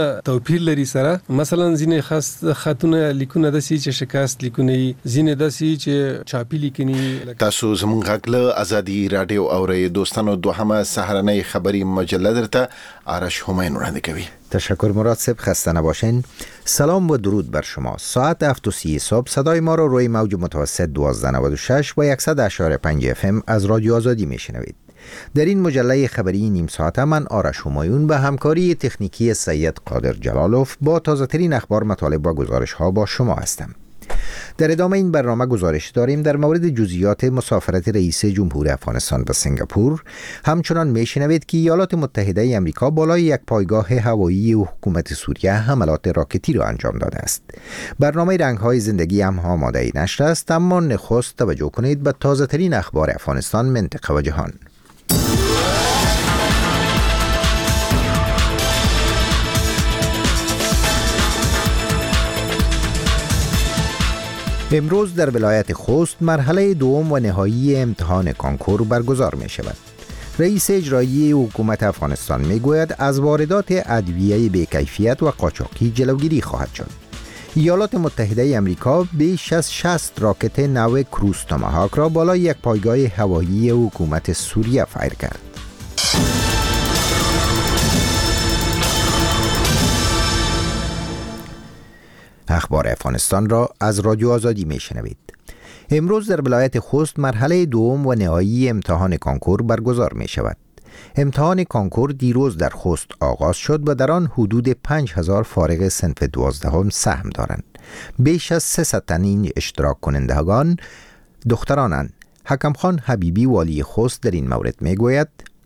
توپیر لري سره. مثلا ځینې خطونه لیکونه داسي چې شکست لیکونه، ځینې داسي چې چاپی لیکني. تاسو زموږ غږ له ازادي رادیو اورئ. دوستانو، دوهمه سهارنۍ خبری مجله درته آرش همین وړاندې کوي. تشکر مراد صاحب، خسته نباشین. سلام و درود بر شما. ساعت 7:30 صبح صدای ما را روی موج متوسط 1296 و 100.5 FM از رادیو آزادی میشنوید. در این مجله خبری نیم ساعته من آرش همایون به همکاری تکنیکی سید قادر جلالوف با تازه ترین اخبار، مطالب و گزارش ها با شما هستم. در ادامه این برنامه گزارش داریم در مورد جزئیات مسافرت رئیس جمهور افغانستان به سنگاپور. همچنان میشنوید که ایالات متحده آمریکا بالای یک پایگاه هوایی حکومت سوریه حملات راکتی را انجام داده است. برنامه رنگ‌های زندگی هم آماده نشر است، اما نخست توجه کنید به تازه ترین اخبار افغانستان، منطقه و جهان. امروز در ولایت خوست مرحله دوم و نهایی امتحان کانکور برگزار می شود. رئیس اجرایی حکومت افغانستان می گوید از واردات ادویه بی‌کیفیت و قاچاقی جلوگیری خواهد شد. ایالات متحده آمریکا بیش از 60 راکت نو کروز توماهاک را بالای یک پایگاه هوایی حکومت سوریه فایر کرد. اخبار افغانستان را از رادیو آزادی میشنوید. امروز در ولایت خوست مرحله دوم و نهایی امتحان کانکور برگزار می شود. امتحان کانکور دیروز در خوست آغاز شد و در آن حدود 5000 فارغ صنف 12 سهم دارند. بیش از 300 تن این اشتراک کنندگان دخترانند. حکم خان حبیبی والی خوست در این مورد می گوید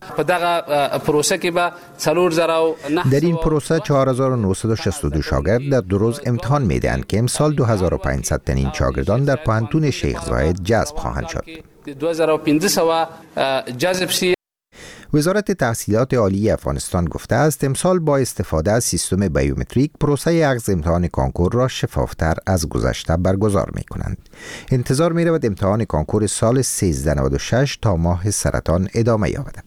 در این پروسه 4962 شاگرد در 2 روز امتحان میدهند که امسال 2500 تن این شاگردان در پوهنتون شیخ زاید جذب خواهند شد. وزارت تحصیلات عالی افغانستان گفته است امسال با استفاده از سیستم بیومتریک پروسه اخذ امتحان کانکور را شفافتر از گذشته برگزار می کنند. انتظار می رود امتحان کانکور سال 1396 تا ماه سرطان ادامه یابد.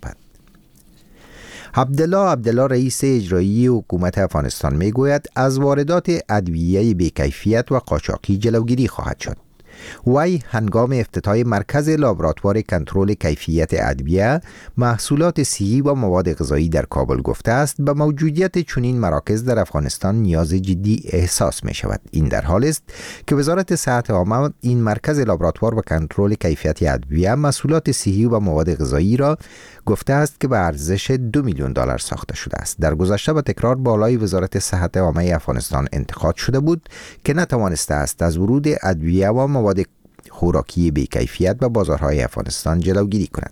عبدالله رئیس اجرایی حکومت افغانستان می گوید از واردات ادویه بی‌کیفیت و قاچاقی جلوگیری خواهد شد. وی هنگام افتتاح مرکز لابراتوار کنترل کیفیت ادویه، محصولات صحی و مواد غذایی در کابل گفته است به موجودیت چنین مراکز در افغانستان نیاز جدی احساس می شود. این در حال است که وزارت صحت عامه این مرکز لابراتوار و کنترل کیفیت ادویه محصولات صحی و مواد غذایی را گفته است که به ارزش $2 میلیون ساخته شده است. در گذشته به تکرار بالای وزارت صحت عامه افغانستان انتقاد شده بود که نتوانسته است از ورود ادویه و مواد خوراکی بی‌کیفیت به بازارهای افغانستان جلوگیری کند.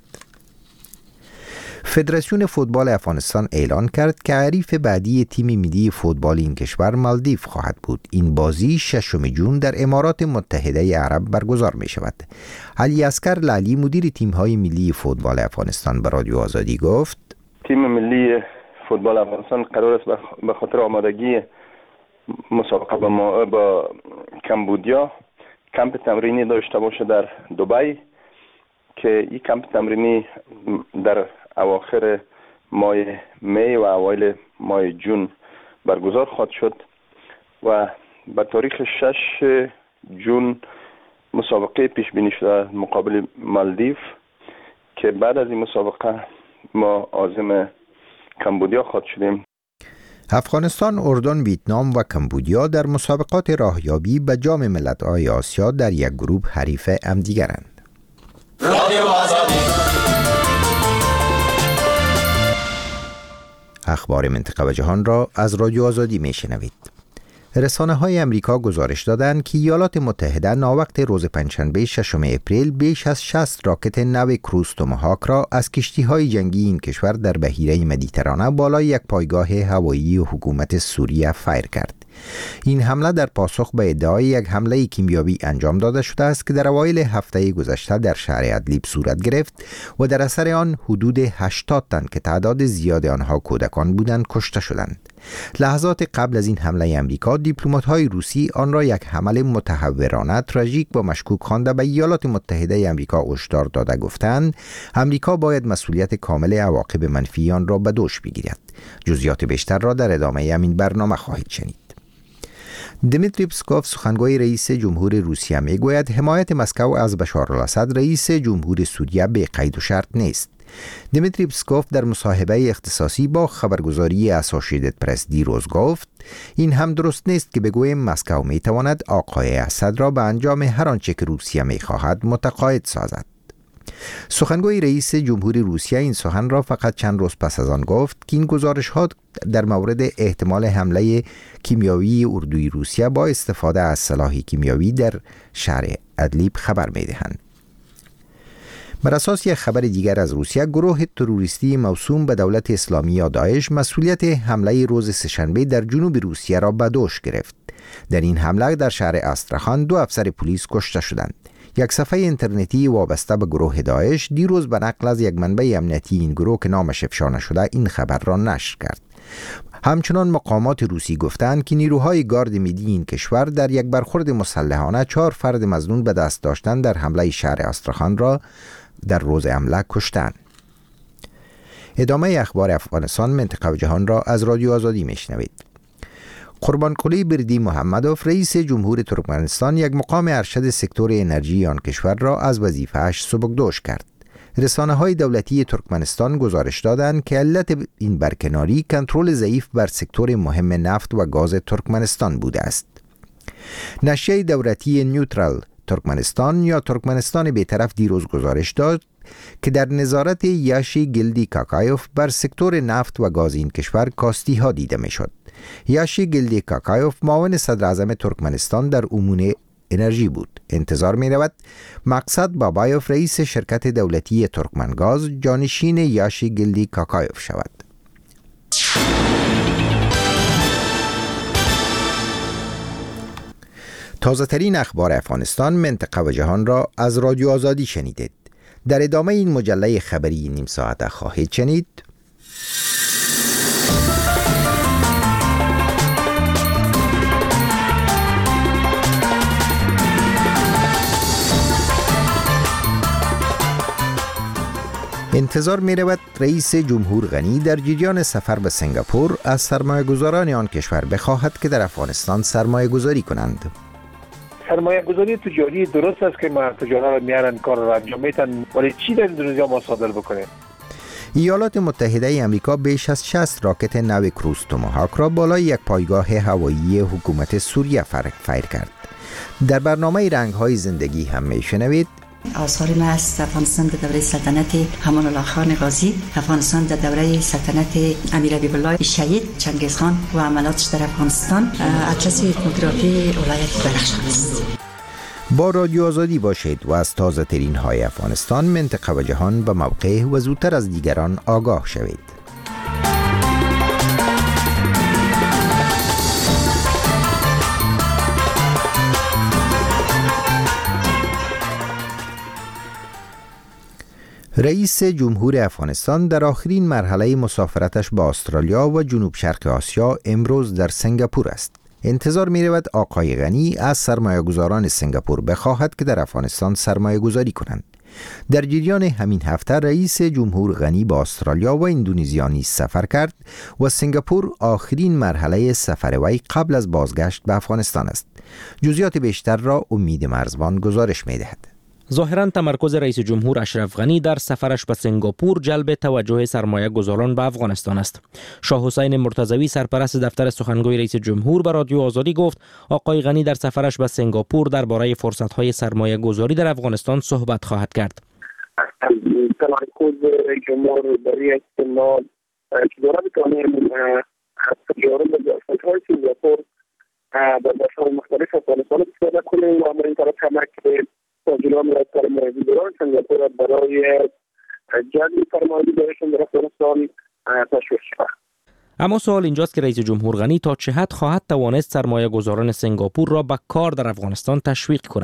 فدراسیون فوتبال افغانستان اعلان کرد که حریف بعدی تیم ملی فوتبال این کشور مالدیو خواهد بود. این بازی 6 جون در امارات متحده عرب برگزار می شود. علی اصغر لالی مدیر تیم‌های ملی فوتبال افغانستان به رادیو آزادی گفت تیم ملی فوتبال افغانستان قرار است به خاطر آمادگی مسابقه با کمبودیا کمپ تمرینی داشته باشه در دبی که این کمپ تمرینی در اواخر ماه می و اوایل ماه جون برگزار خواهد شد و به تاریخ 6 جون مسابقه پیش بینی شده مقابل مالدیو که بعد از این مسابقه ما عازم کمبودیا خواهد شدیم. افغانستان، اردن، ویتنام و کمبودیا در مسابقات راهیابی به جام ملت‌های آسیا در یک گروه حریف همدیگرند. اخبار منطقه و جهان را از رادیو آزادی میشنوید. رسانه‌های آمریکا گزارش دادند که ایالات متحده ناوقت روز پنجشنبه 6 اپریل بیش از 60 راکت نو کروز توماهاک را از کشتی‌های جنگی این کشور در بحیره مدیترانه بالای یک پایگاه هوایی حکومت سوریه فایر کرد. این حمله در پاسخ به ادعای یک حمله کیمیایی انجام داده شده است که در اوایل هفته گذشته در شهر ادلیب صورت گرفت و در اثر آن حدود 80 تن که تعداد زیاد آنها کودکان بودند کشته شدند. لحظات قبل از این حمله امریکا، دیپلمات‌های روسی آن را یک حمله متهورانه تراژیک و مشکوک خوانده به ایالات متحده امریکا هشدار داده گفتند امریکا باید مسئولیت کامل عواقب منفی آن را به دوش بگیرد. جزئیات بیشتر را در ادامه همین برنامه خواهید شنید. دمیتری پسکوف سخنگوی رئیس جمهور روسیه میگوید حمایت مسکو از بشار الاسد رئیس جمهور سوریه به قید و شرط نیست. دمیتری پسکوف در مصاحبه اختصاصی با خبرگزاری اسوسییتد پرس دیروز گفت این هم درست نیست که بگوییم مسکو میتواند آقای اسد را به انجام هر آنچه که روسیه میخواهد متقاعد سازد. سخنگوی رئیس جمهور روسیه این سخن را فقط چند روز پس از آن گفت که این گزارش‌ها در مورد احتمال حمله کیمیایی اردوی روسیه با استفاده از سلاح کیمیایی در شهر ادلیب خبر می‌دهند. بر اساس یک خبر دیگر از روسیه، گروه تروریستی موسوم به دولت اسلامی یا داعش مسئولیت حمله روز سه‌شنبه در جنوب روسیه را به دوش گرفت. در این حمله در شهر استراخان 2 افسر پلیس کشته شدند. یک صفحه اینترنتی وابسته به گروه داعش دیروز به نقل از یک منبع امنیتی این گروه که نامش افشا نشده این خبر را نشر کرد. همچنان مقامات روسی گفتند که نیروهای گارد ملی این کشور در یک برخورد مسلحانه 4 فرد مظنون به دست داشتن در حمله شهر استراخان را در روز حمله کشتند. ادامه اخبار افغانستان، منطقه و جهان را از رادیو آزادی میشنوید. قربانقلی بردی محمدوف رئیس جمهور ترکمنستان یک مقام ارشد سکتور انرژی آن کشور را از وظیفه‌اش سبکدوش کرد. رسانه‌های دولتی ترکمنستان گزارش دادند که علت این برکناری کنترل ضعیف بر سکتور مهم نفت و گاز ترکمنستان بوده است. نشریه دولتی نیوترال ترکمنستان یا ترکمنستان بی‌طرف دیروز گزارش داد که در نظارت یاشی گلدی کاکایوف بر سکتور نفت و گاز این کشور کاستی‌ها دیده می‌شد. یاشی گلدی کاکایوف معاون صدر اعظم ترکمنستان در امور انرژی بود. انتظار می رود مقصد بابایوف رئیس شرکت دولتی ترکمنگاز جانشین یاشی گلدی کاکایوف شود. تازه ترین اخبار افغانستان، منطقه و جهان را از رادیو آزادی شنیدید. در ادامه این مجله خبری نیم ساعته خواهید شنید انتظار می رود رئیس جمهور غنی در جریان سفر به سنگاپور از سرمایه‌گذاران آن کشور بخواهد که در افغانستان سرمایه گذاری کنند. سرمایه گذاری تجاری درست است که تجارا میارن کار را انجام میدن، ولی چی در اندونزیا ما صادر بکنیم؟ ایالات متحده آمریکا بیش از 60 راکت نو کروز توماهاک را بالای یک پایگاه هوایی حکومت سوریه فیر کرد. در برنامه رنگ‌های زندگی هم میشنوید آثار ما از افغانستان در دوره سلطنت امان الله خان غازی، افغانستان در دوره سلطنت امیر حبیب الله شهید، چنگیزخان و عملاتش در افغانستان، اطلس اتنوگرافی ولایت بدخشان است. با رادیو آزادی باشید و از تازه ترین های افغانستان، منطقه و جهان به موقع و زودتر از دیگران آگاه شوید. رئیس جمهور افغانستان در آخرین مرحله مسافرتش به استرالیا و جنوب شرق آسیا امروز در سنگاپور است. انتظار می رود آقای غنی از سرمایه‌گذاران سنگاپور بخواهد که در افغانستان سرمایه گذاری کنند. در جریان همین هفته رئیس جمهور غنی به استرالیا و اندونزیا نیز سفر کرد و سنگاپور آخرین مرحله سفر وی قبل از بازگشت به افغانستان است. جزئیات بیشتر را امید مرزبان گزارش می دهد. ظاهراً تمرکز رئیس جمهور اشرف غنی در سفرش به سنگاپور جلب توجه سرمایه گذاران به افغانستان است. شاه حسین مرتضوی سرپرست دفتر سخنگوی رئیس جمهور به رادیو آزادی گفت آقای غنی در سفرش به سنگاپور درباره فرصت‌های سرمایه گذاری در افغانستان صحبت خواهد کرد. تمرکز رئیس جمهور برای استعمال اداره بتوانیم از تجارب فرصت‌های سنگاپور در بخش‌های مختلف افغانستان استفاده کنیم و این طرف کمک تاجران و سرمایه‌گذاران سنگاپور برای جلب سرمایه‌گذاریشان در افغانستان تشویق شود. اما سوال اینجاست که رئیس جمهور غنی تا چه حد خواهد توانست سرمایه‌گذاران سنگاپور را به کار در افغانستان تشویق کند؟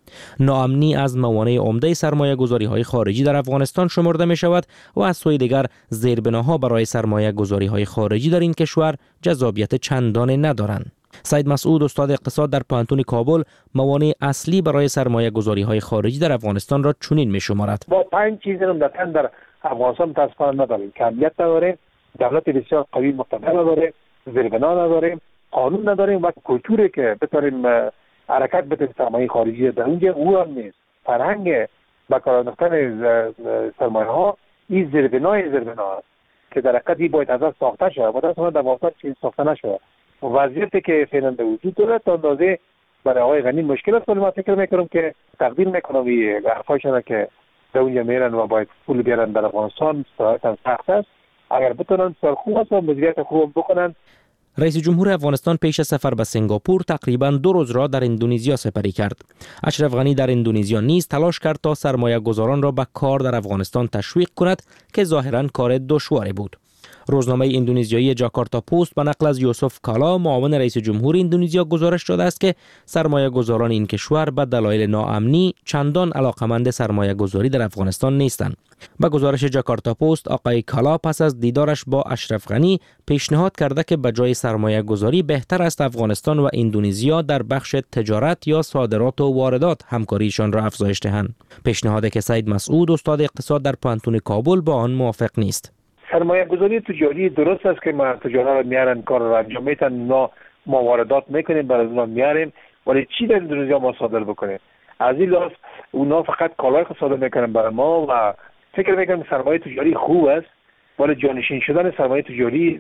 ناامنی از موانع عمده سرمایه گذاری های خارجی در افغانستان شمرده می شود و از سوی دیگر زیربناها برای سرمایه گذاری های خارجی در این کشور جذابیت چندانی ندارند. سید مسعود، استاد اقتصاد در پوهنتون کابل، موانع اصلی برای سرمایه گذاری های خارجی در افغانستان را چنین می شمارد: با 5 چیز عمدتاً در افغانستان متاسفانه نداریم. کمیت نداریم، دولت بسیار قوی مقتدر نداریم، زیربنا نداریم، قانون نداریم و کلتوری که بتونیم حرکت بده سرمایه خارجی در اونجا او هم نیست. فرهنگ به کار انداختن سرمایه ها این زیربنای است که در حقیقت باید از ساخته شود. متاسفانه در افغانستان چیز ساخته نشده. وضعیتی که فعلا به وجود داره تا اندازه برای آقای غنی مشکل است، ولی من فکر میکنم که تقدیر میکنم حرفایشان که در اونجا میرن و باید پول بیارن در افغانستان صراحتا سخت است. اگر بتونن خوب است و مدیریت خوب بکنن. رئیس جمهور افغانستان پیش از سفر به سنگاپور تقریباً 2 روز را در اندونزیا سپری کرد. اشرف غنی در اندونزیا نیز تلاش کرد تا سرمایه گذاران را به کار در افغانستان تشویق کند که ظاهراً کار دشواری بود. روزنامه اندونزیایی جاکارتا پست به نقل از یوسف کالا، معاون رئیس جمهور اندونزیا، گزارش داده است که سرمایه گذاران این کشور به دلایل ناامنی چندان علاقمند سرمایه گذاری در افغانستان نیستند. با گزارش جاکارتا پست، آقای کالا پس از دیدارش با اشرف غنی پیشنهاد کرده که به جای سرمایه گذاری بهتر است افغانستان و اندونزیا در بخش تجارت یا صادرات و واردات همکاریشان را افزایش دهند. پیشنهادی که سید مسعود، استاد اقتصاد در پوهنتون کابل، با آن موافق نیست. سرمایه گذاری تجاری درست است که ما تجارت رو میارن کار رو انجام میتن، ما واردات میکنیم برای اونا میاریم، ولی چی در اندونزیا ما صادر بکنیم؟ از این لحاظ اونا فقط کالای صادر میکنن برای ما و فکر میکنم سرمایه تجاری خوب است، ولی جانشین شدن سرمایه تجاری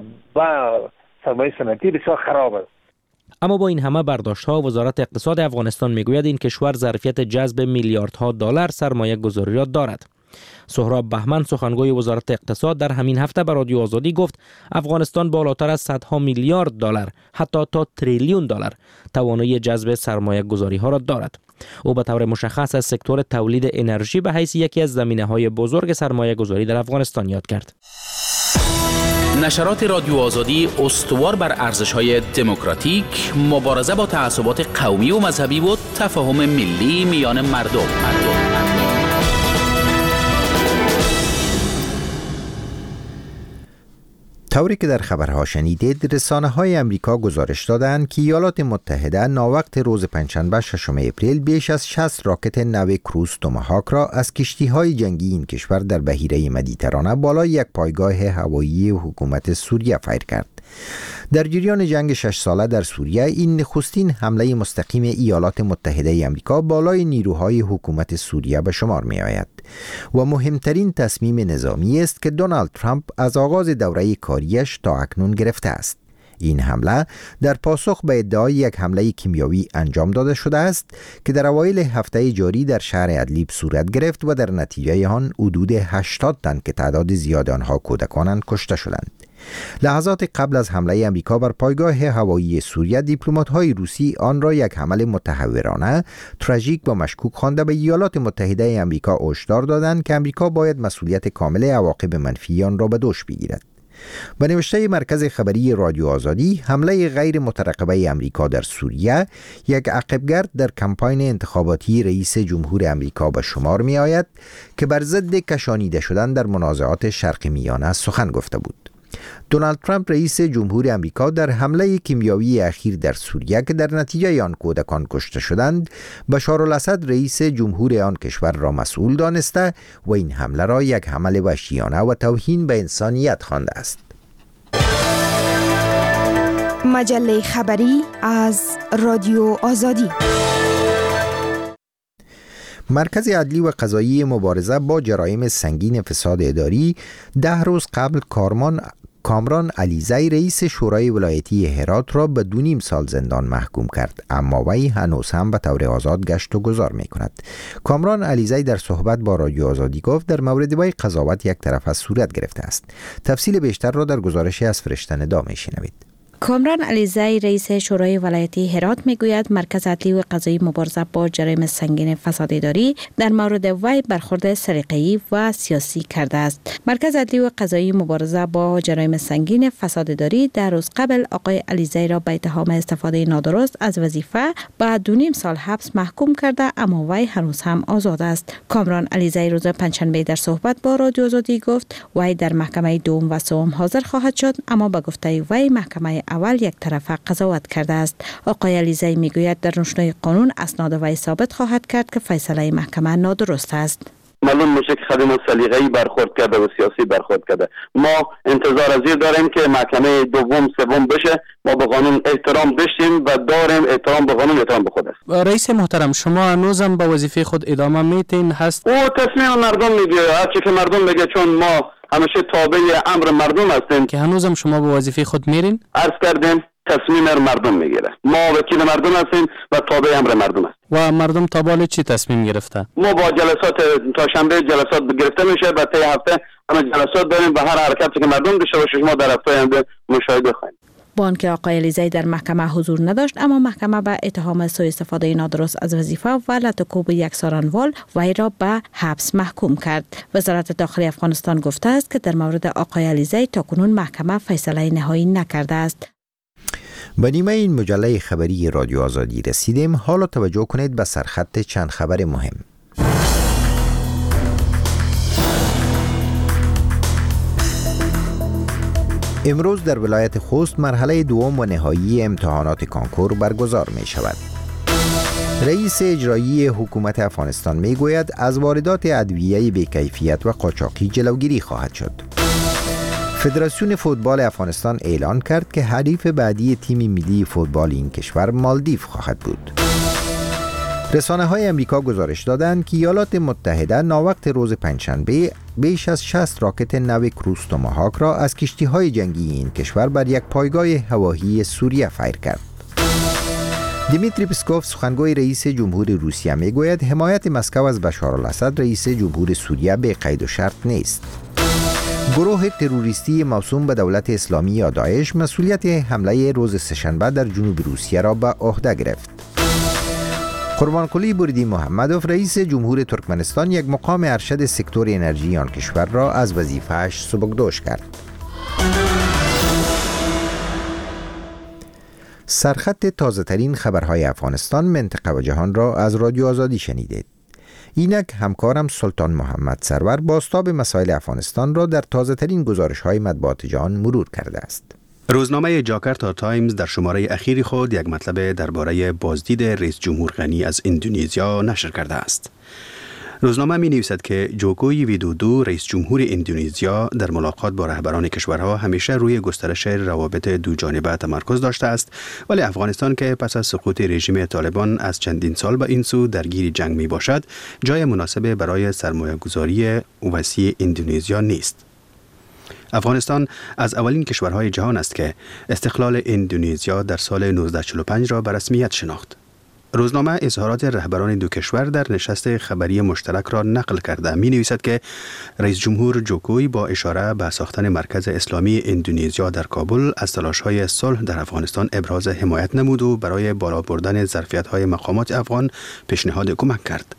با سرمایه صنعتی بسیار خراب است. اما با این همه برداشت‌ها، وزارت اقتصاد افغانستان میگوید این کشور ظرفیت جذب میلیاردها دلار سرمایه گذاری را دارد. سهراب بهمن، سخنگوی وزارت اقتصاد، در همین هفته به رادیو آزادی گفت افغانستان بالاتر از صدها میلیارد دلار، حتی تا تریلیون دلار توانایی جذب سرمایه گذاری ها را دارد. او به طور مشخص از سکتور تولید انرژی به حیث یکی از زمینه‌های بزرگ سرمایه گذاری در افغانستان یاد کرد. نشرات رادیو آزادی استوار بر ارزش‌های دموکراتیک، مبارزه با تعصبات قومی و مذهبی و تفاهم ملی میان مردم. طوری که در خبرها شنیدید، رسانه‌های امریکا گزارش دادند که ایالات متحده ناوقت روز پنجشنبه 6 اپریل بیش از 60 راکت نو کروز توماهاک را از کشتی‌های جنگی این کشور در بحیره مدیترانه بالای یک پایگاه هوایی حکومت سوریه فیر کرد. در جریان جنگ 6 ساله در سوریه، این نخستین حمله مستقیم ایالات متحده آمریکا بالای نیروهای حکومت سوریه به شمار می آید و مهمترین تصمیم نظامی است که دونالد ترامپ از آغاز دوره کاریش تا اکنون گرفته است. این حمله در پاسخ به ادعای یک حمله کیمیاوی انجام داده شده است که در اوایل هفته جاری در شهر ادلیب صورت گرفت و در نتیجه آن حدود 80 تن که تعداد زیاد آنها کودکانند کشته شدند. لحظات قبل از حمله امریکا بر پایگاه هوایی سوریه، دیپلمات‌های روسی آن را یک حمله متهورانه، تراژیک و مشکوک خوانده به ایالات متحده آمریکا هشدار دادند که امریکا باید مسئولیت کامل عواقب منفی آن را به دوش بگیرد. به نوشته مرکز خبری رادیو آزادی، حمله غیر مترقبه امریکا در سوریه یک عقبگرد در کمپاین انتخاباتی رئیس جمهور امریکا به شمار می آید که بر ضد کشانیده شدن در منازعات شرق میانه سخن گفته بود. دونالد ترامپ رئیس جمهور امریکا در حمله کیمیاوی اخیر در سوریه که در نتیجه آن کودکان کشته شدند، بشار الاسد رئیس جمهور آن کشور را مسئول دانسته و این حمله را یک حمله وحشیانه و توهین به انسانیت خوانده است. مجله خبری از رادیو آزادی. مرکز عدلی و قضایی مبارزه با جرایم سنگین فساد اداری 10 روز قبل کامران علیزی رئیس شورای ولایتی هرات را به 2.5 سال زندان محکوم کرد، اما وی هنوز هم به طور آزاد گشت و گذار می کند. کامران علیزی در صحبت با رادیو آزادی گفت در مورد وی قضاوت یک طرف از صورت گرفته است. تفصیل بیشتر را در گزارشی از فرشته ندا می شنوید. کامران علیزی رئیس شورای ولایتی هرات میگوید مرکز عدلی و قضایی مبارزه با جرایم سنگین فساد اداری در مورد وی برخورد سلیقه‌ای و سیاسی کرده است. مرکز عدلی و قضایی مبارزه با جرایم سنگین فساد اداری در روز قبل آقای علیزی را به اتهام استفاده نادرست از وظیفه به 2.5 سال حبس محکوم کرده، اما وی هنوز هم آزاد است. کامران علیزی روز پنجشنبه در صحبت با رادیو آزادی گفت وی در محکمه دوم و سوم حاضر خواهد شد، اما به گفته وی محکمه اول یک طرفه قضاوت کرده است. آقای علیزی میگوید در روشنای قانون اسناد وی ثابت خواهد کرد که فیصله محکمه نادرست است. معلوم میشه که خدمات سلیقه‌ای برخورد کرده و سیاسی برخورد کرده. ما انتظار از این داریم که محکمه دوم سوم بشه، ما به قانون احترام داشتیم و داریم، احترام به قانون احترام به خود است. رئیس محترم، شما هنوزم به وظیفه خود ادامه میتین هست؟ او تصمیم مردم میگه، هر چی که مردم بگه، چون ما همیشه تابع امر مردم هستیم. که هنوزم شما به وظیفه خود میرین؟ عرض کردیم تصمیم مردم میگیره. ما وکیل مردم هستیم و تابع امر مردم هستیم. و مردم تا بالا چی تصمیم گرفته؟ ما با جلسات تا شنبه جلسات گرفته میشه و طی هفته همه جلسات داریم و هر حرکتی که مردم داشته باشه ما در هفته آینده مشاهده خواهیم. با آنکه آقای علیزی در محکمه حضور نداشت، اما محکمه به اتهام سوء استفاده نادرست از وظیفه و لطکوب یک سارنوال وی را به حبس محکوم کرد. وزارت داخلی افغانستان گفته است که در مورد آقای علیزی تاکنون محکمه فیصله نهایی نکرده است. به نیمه این مجله خبری رادیو آزادی رسیدیم. حالا توجه کنید به سرخط چند خبر مهم. امروز در ولایت خوست مرحله دوم و نهایی امتحانات کانکور برگزار می شود. رئیس اجرایی حکومت افغانستان می گوید از واردات ادویه بی‌کیفیت و قاچاقی جلوگیری خواهد شد. فدراسیون فوتبال افغانستان اعلان کرد که حریف بعدی تیم ملی فوتبال این کشور مالدیو خواهد بود. رسانه‌های امریکا گزارش دادند که ایالات متحده ناوقت روز پنجشنبه بیش از 60 راکت نو کروز توماهاک را از کشتی‌های جنگی این کشور بر یک پایگاه هوایی سوریه فیر کرد. دیمیتری پسکوف سخنگوی رئیس جمهور روسیه میگوید حمایت مسکو از بشار الاسد رئیس جمهور سوریه به قید و شرط نیست. گروه تروریستی موسوم به دولت اسلامی یا داعش مسئولیت حمله روز سه‌شنبه در جنوب روسیه را به عهده گرفت. قربانقلی بردی محمدوف رئیس جمهور ترکمنستان یک مقام ارشد سکتور انرژی آن کشور را از وظیفه‌اش سبکدوش کرد. سرخط تازه‌ترین خبرهای افغانستان، منطقه و جهان را از رادیو آزادی شنیدید. اینک همکارم سلطان محمد سرور بازتاب مسائل افغانستان را در تازه‌ترین گزارش‌های مطبوعات جهان مرور کرده است. روزنامه جاکرتا تایمز در شماره اخیر خود یک مطلب درباره بازدید رئیس جمهور غنی از اندونزیا نشر کرده است. روزنامه می نویسد که جوکوی ویدودو رئیس جمهور اندونزیا در ملاقات با رهبران کشورها همیشه روی گسترش روابط دو جانبه تمرکز داشته است، ولی افغانستان که پس از سقوط رژیم طالبان از چندین سال به این سو درگیر جنگ می باشد، جای مناسب برای سرمایه‌گذاری وسیع اندونزیا نیست. افغانستان از اولین کشورهای جهان است که استقلال اندونزیا در سال 1945 را به رسمیت شناخت. روزنامه اظهارات رهبران دو کشور در نشست خبری مشترک را نقل کرده می نویسد که رئیس جمهور جوکوی با اشاره به ساختن مرکز اسلامی اندونزیا در کابل از تلاش‌های صلح در افغانستان ابراز حمایت نمود و برای بالا بردن ظرفیت‌های مقامات افغان پیشنهاد کمک کرد.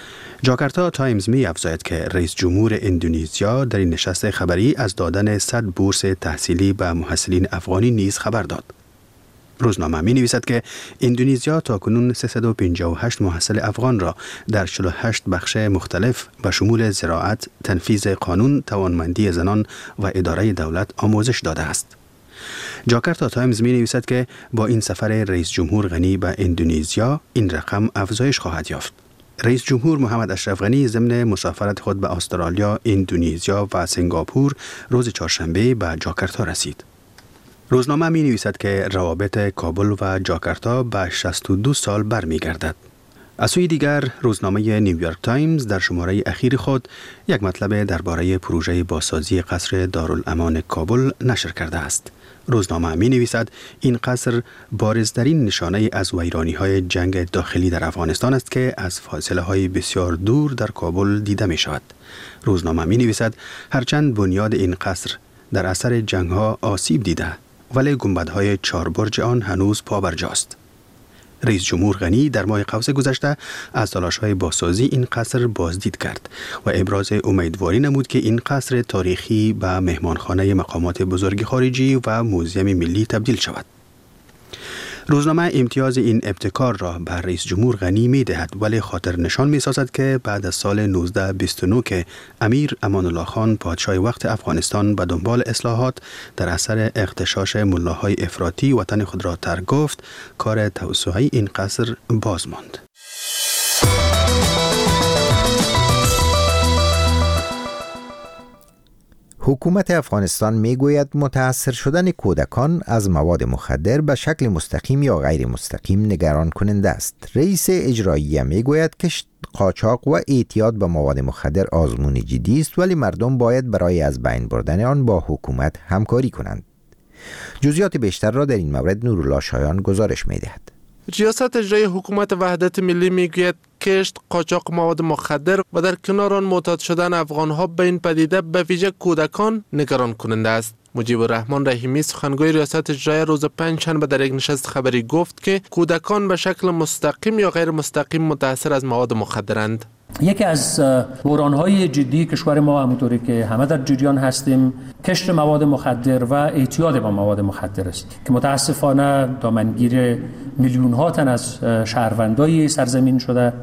جاکرتا تایمز می افزاید که رئیس جمهور اندونزیا در این نشست خبری از دادن 100 بورس تحصیلی به محصلین افغانی نیز خبر داد. روزنامه می نویسد که اندونزیا تاکنون 358 محصل افغان را در 48 بخش مختلف به شمول زراعت، تنفیذ قانون، توانمندی زنان و اداره دولت آموزش داده است. جاکرتا تایمز می نویسد که با این سفر رئیس جمهور غنی به اندونزیا این رقم افزایش خواهد یافت. رئیس جمهور محمد اشرف غنی ضمن مسافرت خود به استرالیا، اندونزیا و سنگاپور روز چهارشنبه به جاکرتا رسید. روزنامه می نویسد که روابط کابل و جاکرتا به 62 سال برمیگردد. از سوی دیگر روزنامه نیویورک تایمز در شماره اخیر خود یک مطلب درباره پروژه بازسازی قصر دارالامان کابل نشر کرده است. روزنامه می نویسد این قصر بارزترین نشانه از ویرانی‌های جنگ داخلی در افغانستان است که از فاصله‌های بسیار دور در کابل دیده می شود. روزنامه می نویسد هرچند بنیاد این قصر در اثر جنگ‌ها آسیب دیده، ولی گنبدهای 4 برج آن هنوز پابرجاست. رئیس جمهور غنی در ماه قوس گذشته از تلاش‌های بازسازی این قصر بازدید کرد و ابراز امیدواری نمود که این قصر تاریخی به مهمانخانه مقامات بزرگ خارجی و موزیم ملی تبدیل شود. روزنامه امتیاز این ابتکار را بر رئیس جمهور غنی می دهد، ولی خاطر نشان می سازد که بعد از سال 1929 که امیر امان الله خان پادشاه وقت افغانستان به دنبال اصلاحات در اثر اغتشاش ملاهای افراطی وطن خود را ترک گفت، کار توسعه این قصر باز ماند. حکومت افغانستان میگوید متاثر شدن کودکان از مواد مخدر به شکل مستقیم یا غیر مستقیم نگران کننده است. رئیس اجراییه میگوید که قاچاق و اعتیاد به مواد مخدر آزمون جدی است، ولی مردم باید برای از بین بردن آن با حکومت همکاری کنند. جزئیات بیشتر را در این مورد نورالله شایان گزارش میدهد. ریاست اجرایی حکومت وحدت ملی میگوید کشت، قاچاق مواد مخدر و در کنار آن معتاد شدن افغان‌ها به این پدیده به ویژه کودکان نگران کننده است. مجیب الرحمن رحیمی سخنگوی ریاست اجرایی روز پنجشنبه در یک نشست خبری گفت که کودکان به شکل مستقیم یا غیر مستقیم متاثر از مواد مخدرند. یکی از بحران‌های جدی کشور ما همونطوری که همه در جریان هستیم کشت مواد مخدر و اعتیاد به مواد مخدر است که متاسفانه دامنگیر میلیون‌ها تن از شهروندای سرزمین شده.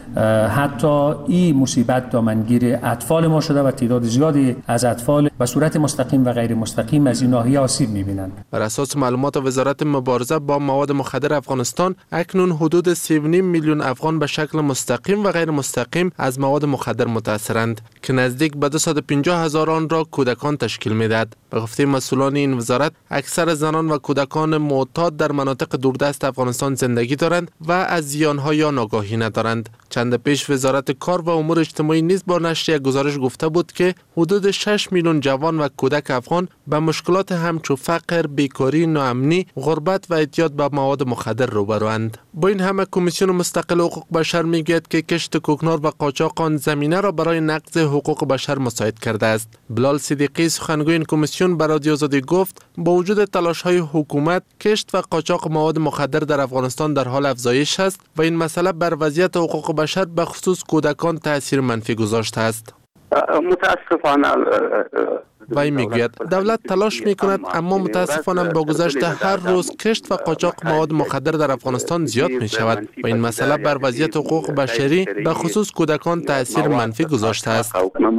حتی این مصیبت دامنگیر اطفال ما شده و تعداد زیادی از اطفال به صورت مستقیم و غیر مستقیم از این ناحیه آسیب می‌بینند. بر اساس معلومات وزارت مبارزه با مواد مخدر افغانستان، اکنون حدود 3.5 میلیون افغان به شکل مستقیم و غیر مستقیم از مواد مخدر متاثرند که نزدیک به 250,000 آن را کودکان تشکیل می‌دهد. به گفته مسئولان این وزارت، اکثر زنان و کودکان معتاد در مناطق دوردست افغانستان زندگی دارند و از زیان‌ها یا ناگاهی ندارند. چند پیش وزارت کار و امور اجتماعی نیز با نشر یک گزارش گفته بود که حدود 6 میلیون جوان و کودک افغان به مشکلات همچون فقر، بیکاری، ناامنی، غربت و اعتیاد به مواد مخدر روبروند. با این همه کمیسیون مستقل حقوق بشر میگوید که کشت کوکنار و قاچاق آن زمینه را برای نقض حقوق بشر مساعد کرده است. بلال صدیقی سخنگوی این کمیسیون به رادیو آزادی گفت با وجود تلاش‌های حکومت، کشت و قاچاق مواد مخدر در افغانستان در حال افزایش است و این مسئله بر وضعیت حقوق بشر به خصوص کودکان تأثیر منفی گذاشته است. متاسفانه وی میگوید دولت تلاش میکند، اما متاسفانه با گذشت هر روز کشت و قاچاق مواد مخدر در افغانستان زیاد می شود و این مسئله بر وضعیت حقوق بشری به خصوص کودکان تأثیر منفی گذاشته است.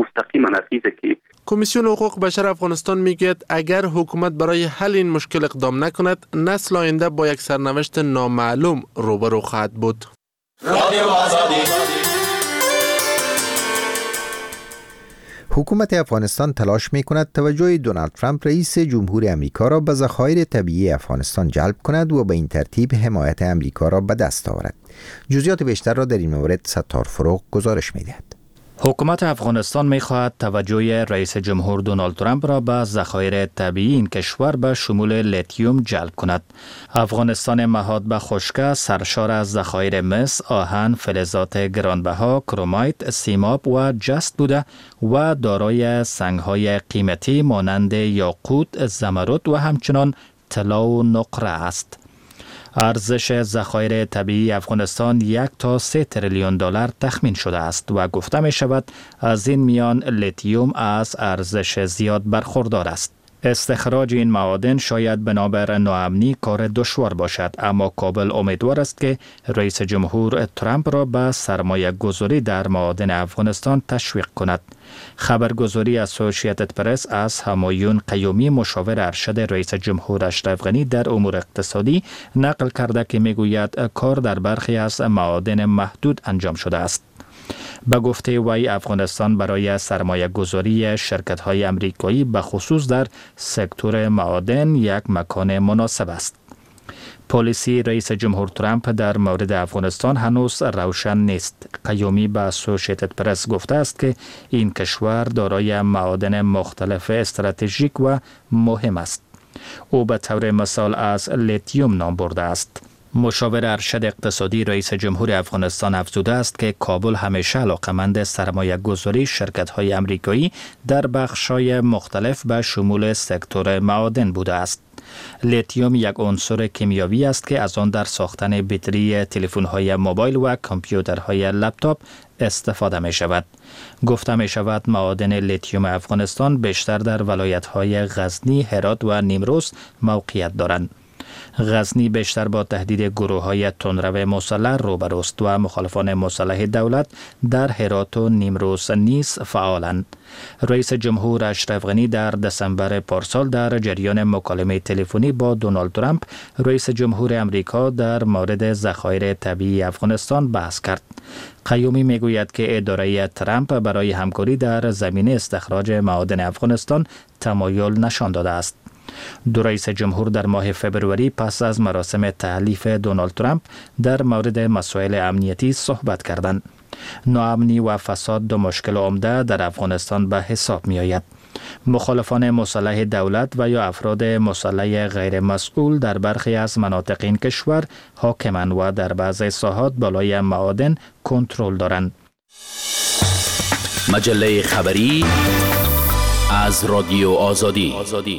کمیسیون حقوق بشر افغانستان میگوید اگر حکومت برای حل این مشکل اقدام نکند، نسل آینده با یک سرنوشت نامعلوم روبرو خواهد بود. حکومت افغانستان تلاش می کند توجه دونالد ترامپ رئیس جمهور امریکا را به ذخایر طبیعی افغانستان جلب کند و به این ترتیب حمایت امریکا را به دست آورد. جزئیات بیشتر را در این مورد ستار فروغ گزارش می دهد. حکومت افغانستان می‌خواهد توجه رئیس جمهور دونالد ترامپ را به ذخایر طبیعی این کشور به شمول لیتیوم جلب کند. افغانستان مهاد به خشکی سرشار از ذخایر مس، آهن، فلزات گرانبها، کرومایت، سیماب و جست بوده و دارای سنگ‌های قیمتی مانند یاقوت، زمرد و همچنان طلا و نقره است. ارزش ذخایر طبیعی افغانستان 1 تا 3 تریلیون دلار تخمین شده است و گفته می شود از این میان لیتیوم از ارزش زیاد برخوردار است. استخراج این معادن شاید بنابر ناامنی کار دشوار باشد، اما کابل امیدوار است که رئیس جمهور ترامپ را به سرمایه گذاری در معادن افغانستان تشویق کند. خبرگزاری اسوسییتد پرس از همایون قیومی مشاور ارشد رئیس جمهور اشرف غنی در امور اقتصادی نقل کرده که میگوید کار در برخی از معادن محدود انجام شده است. به گفته وی افغانستان برای سرمایه گذاری شرکت های امریکایی به خصوص در سکتور معادن یک مکان مناسب است. پالیسی رئیس جمهور ترامپ در مورد افغانستان هنوز روشن نیست. قیومی به اسوسییتد پرس گفته است که این کشور دارای معادن مختلف استراتژیک و مهم است. او به طور مثال از لیتیوم نام برده است. مشاور ارشد اقتصادی رئیس جمهور افغانستان افزوده است که کابل همیشه علاقمند سرمایه گذاری شرکت های امریکایی در بخش‌های مختلف به شمول سکتور معادن بوده است. لیتیوم یک عنصر کیمیایی است که از آن در ساختن بطری تلفن‌های موبایل و کامپیوترهای لپتاپ استفاده می شود. گفته می شود معادن لیتیوم افغانستان بیشتر در ولایت‌های غزنی، هرات و نیمروز موقعیت دارند. غزنی بیشتر با تهدید گروه‌های تندرو مسلح روبروست و مخالفان مسلح دولت در هرات و نیمروز نیز فعالند. رئیس جمهور اشرف غنی در دسامبر پارسال در جریان مکالمه تلفنی با دونالد ترامپ رئیس جمهور امریکا در مورد ذخایر طبیعی افغانستان بحث کرد. قیومی میگوید که اداره ترامپ برای همکاری در زمینه استخراج معادن افغانستان تمایل نشان داده است. دو رئیس جمهور در ماه فبروری پس از مراسم تحلیف دونالد ترامپ در مورد مسائل امنیتی صحبت کردند. ناامنی و فساد دو مشکل عمده در افغانستان به حساب می آید. مخالفان مسلح دولت و یا افراد مسلح غیر مسئول در برخی از مناطق این کشور حاکمند و در بعضی ساحات بالای معادن کنترل دارند. مجله خبری از رادیو آزادی.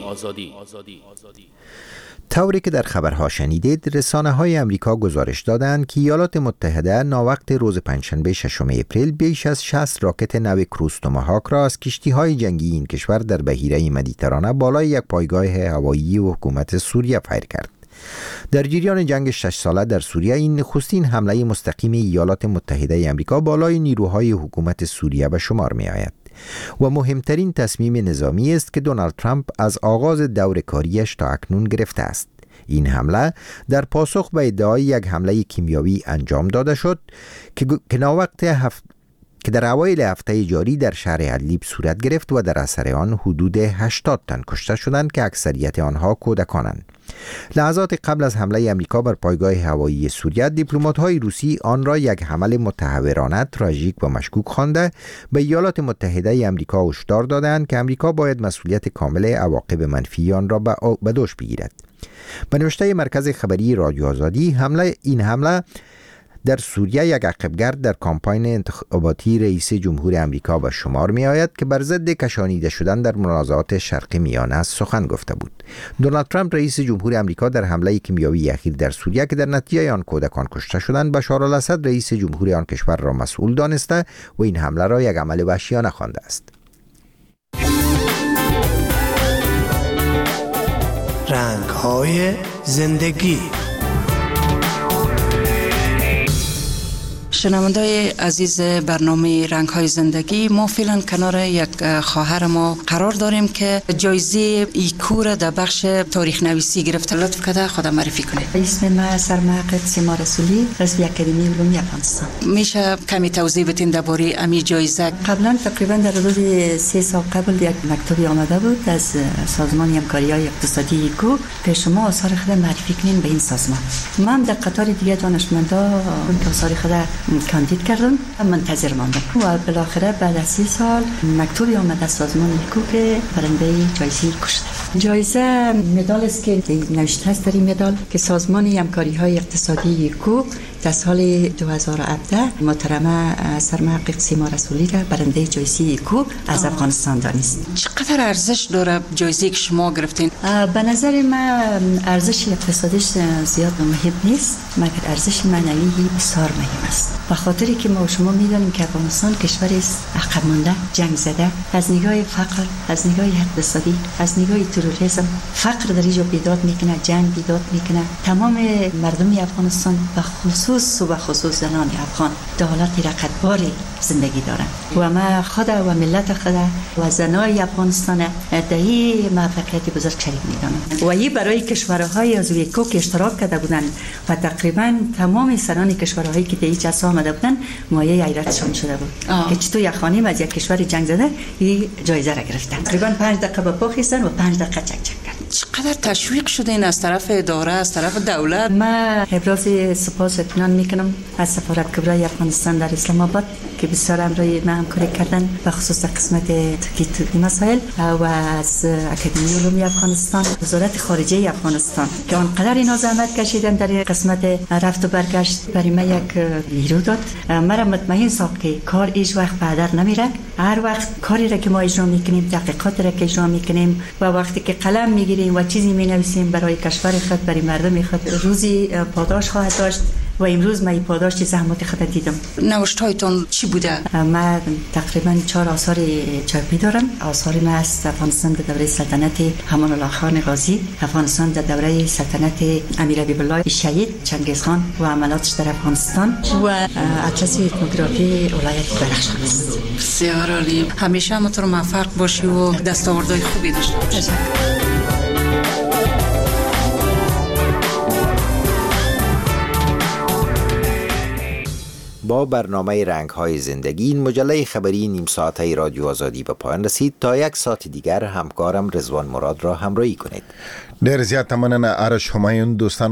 طوری که در خبرها شنیدید، رسانه‌های امریکا گزارش دادند که ایالات متحده ناوقت روز پنجشنبه 6 اپریل بیش از 60 راکت نو کروز توماهاک را از کشتی‌های جنگی این کشور در بحیره مدیترانه بالای یک پایگاه هوایی حکومت سوریه فیر کرد. در جریان جنگ 6 ساله در سوریه این نخستین حمله مستقیم ایالات متحده امریکا بالای نیروهای حکومت سوریه به شمار می آید و مهمترین تصمیم نظامی است که دونالد ترامپ از آغاز دور کاریش تا اکنون گرفته است. این حمله در پاسخ به ادعای یک حمله کیمیایی انجام داده شد که که در اوایل هفته جاری در شهر ادلیب صورت گرفت و در اثر آن حدود 80 تن کشته شدند که اکثریت آنها کودکانند. لحظات قبل از حمله امریکا بر پایگاه هوایی سوریه، دیپلمات‌های روسی آن را یک حمله متهورانه، تراژیک و مشکوک خوانده به ایالات متحده امریکا هشدار دادند که امریکا باید مسئولیت کامل عواقب منفی آن را به دوش بگیرد. به نوشته مرکز خبری رادیو آزادی، این حمله در سوریه یک عقبگرد در کامپاین انتخاباتی رئیس جمهور امریکا به شمار می آید که بر ضد کشانیده شدن در منازعات شرق میانه سخن گفته بود. دونالد ترامپ رئیس جمهور امریکا در حمله کیمیایی اخیر در سوریه که در نتیجه آن کودکان کشته شدند، بشار الاسد رئیس جمهور آن کشور را مسئول دانسته و این حمله را یک عمل وحشیانه خوانده است. رنگ‌های زندگی. شنونده‌های عزیز برنامه رنگ‌های زندگی، ما فعلا کنار یک خواهر ما قرار داریم که جایزه ایکو در بخش تاریخ نویسی گرفته. لطف کرده خودم معرفی کنید. اسم من سرمایه سیما رسولی، رئیس اکادمی علوم افغانستان. میشه کمی توضیح بدین درباره امی جایزه؟ قبلا تقریبا در حدود 3 سال قبل یک مکتوبی آمده بود از سازمان همکاری‌های اقتصادی ایکو که شما آثار خود معرفی کنین به این سازمان. من در قطار دیگه دانشمندا که آثار خود کاندید کردم، منتظر ماندم و بالاخره بعد از 3 سال مکتوبی آمد از سازمان ایکو که برنده جایزه ایکو شده. جایزه مدال است که نوشته است در این مدال که سازمان همکاری‌های اقتصادی ایکو در سال 2017 محترمه سرمحقق سیما رسولی را برنده جایزه ایکو از افغانستان دانست. چقدر ارزش داره جایزه که شما گرفتین؟ به نظر من ارزش اقتصادیش زیاد مهم نیست، مگر ارزش معنوی بسیار مهم است. به خاطری که ما شما می‌دانیم که افغانستان کشوری است عقب مانده، جنگ زده، از نگاه فقر، از نگاه اقتصادی، از نگاه تروریسم، فقر در اینجا بیداد میکنه، جنگ بیداد میکنه. تمام مردم افغانستان به خصوص زنان افغان در حالت رقتباری زندگی دارن و ما خود و ملت خود و زنای افغانستان در این موفقیت بزرگ شریک میدانم و این برای کشورهای از ایکو که اشتراک کرده بودند و تقریبا تمام سران کشورهایی که در این جلسه آمده بودند مایه حیرتشان شده بود که چطور یک خانم از یک کشور جنگ زده این جایزه را گرفتن. تقریبا 5 دقیقه به پا خیستن و 5 دقیقه چک کردن. چقدر تشویق شدین از طرف اداره، از طرف دولت؟ من ابراز سپاس و اطمینان میکنم از سفارت کبرای افغانستان در اسلام آباد که بسیار امروی ما همکاری کردن به خصوص قسمت تحقیق مسائل و از اکادمی علوم افغانستان، وزارت خارجه افغانستان که آنقدر اینا زحمت کشیدن در قسمت رفت و برگشت برای ما یک نیرو داد. مرا مطمئن ساخت که کار هیچ وقت به هدر نمیره. هر وقت کاری را که ما اجرا میکنیم، تحقیقات را که اجرا میکنیم و وقتی که قلم میگیریم میریم و چیزی می نویسیم برای کشور خود، برای مردم خود، روزی پاداش خواهد داشت و امروز من پاداش زحمت خود دیدم. نوشتایتون چی بوده؟ من تقریبا 4 آثار چاپی دارم. آثار من از افغانستان در دوره سلطنت امان الله خان غازی، افغانستان در دوره سلطنت امیر حبیب الله شهید، چنگیزخان و عملاتش در افغانستان و اطلس اتنوگرافی ولایت بدخشان است. بسیار عالی. همیشه همونطور موفق باشی و دستاوردهای خوبی داشته باشی. با برنامه رنگ‌های زندگی این مجله خبری نیم ساعته رادیو آزادی به پایان رسید. تا 1 ساعت دیگر همکارم رضوان مراد را همراهی کنید. ډیر زیات مننه آرش همایون. دوستان